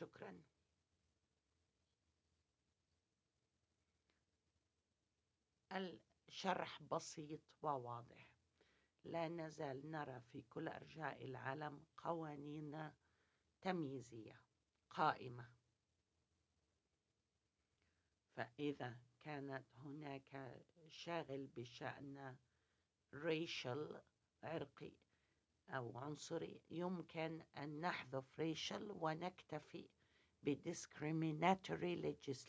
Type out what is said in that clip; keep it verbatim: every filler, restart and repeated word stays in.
شكرا. الشرح بسيط وواضح. لا نزال نرى في كل أرجاء العالم قوانين تمييزية قائمة، فإذا كانت هناك شاغل بشأن racial عرقي أو عنصري، يمكن أن نحذف racial ونكتفي ب discriminatory legislation